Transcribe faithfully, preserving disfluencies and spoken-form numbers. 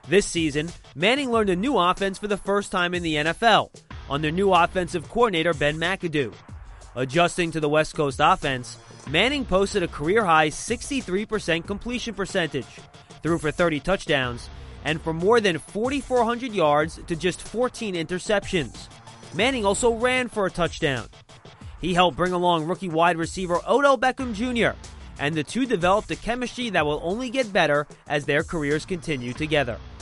This season, Manning learned a new offense for the first time in the N F L under new offensive coordinator Ben McAdoo. Adjusting to the West Coast offense, Manning posted a career-high sixty-three percent completion percentage, threw for thirty touchdowns, and for more than four thousand four hundred yards to just fourteen interceptions. Manning also ran for a touchdown. He helped bring along rookie wide receiver Odell Beckham Junior, and the two developed a chemistry that will only get better as their careers continue together.